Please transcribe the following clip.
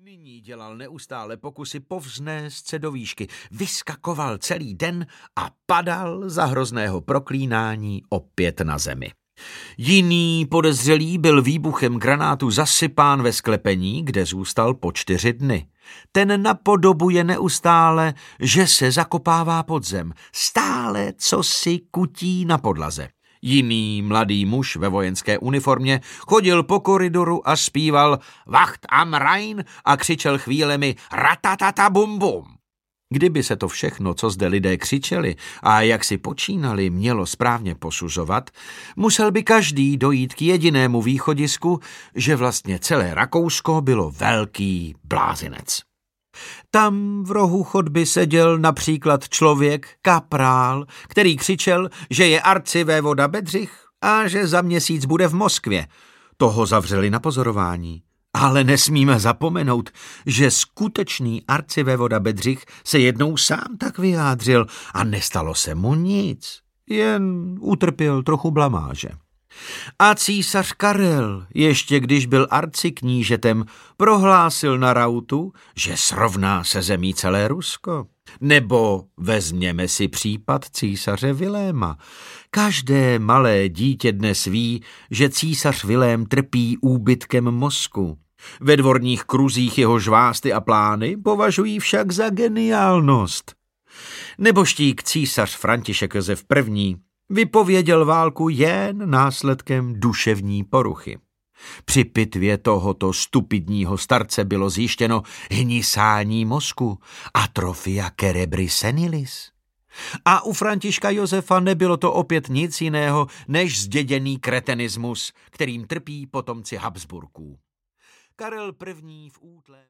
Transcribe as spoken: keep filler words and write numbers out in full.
Nyní dělal neustále pokusy povznést se do výšky, vyskakoval celý den a padal za hrozného proklínání opět na zemi. Jiný podezřelý byl výbuchem granátu zasypán ve sklepení, kde zůstal po čtyři dny. Ten napodobuje neustále, že se zakopává pod zem, stále co si kutí na podlaze. Jiný mladý muž ve vojenské uniformě chodil po koridoru a zpíval Wacht am Rhein a křičel chvílemi ratatata bum bum. Kdyby se to všechno, co zde lidé křičeli a jak si počínali, mělo správně posuzovat, musel by každý dojít k jedinému východisku, že vlastně celé Rakousko bylo velký blázinec. Tam v rohu chodby seděl například člověk, kaprál, který křičel, že je arcivévoda Bedřich a že za měsíc bude v Moskvě. Toho zavřeli na pozorování. Ale nesmíme zapomenout, že skutečný arcivévoda Bedřich se jednou sám tak vyjádřil a nestalo se mu nic, jen utrpěl trochu blamáže. A císař Karel, ještě když byl arciknížetem, prohlásil na rautu, že srovná se zemí celé Rusko. Nebo vezměme si případ císaře Viléma. Každé malé dítě dnes ví, že císař Vilém trpí úbytkem mozku. Ve dvorních kruzích jeho žvásty a plány považují však za geniálnost. Nebožtík císař František Josef I. vypověděl válku jen následkem duševní poruchy. Při pitvě tohoto stupidního starce bylo zjištěno hnisání mozku, atrofia cerebri senilis. A u Františka Josefa nebylo to opět nic jiného než zděděný kretenismus, kterým trpí potomci Habsburků. Karel I. v útle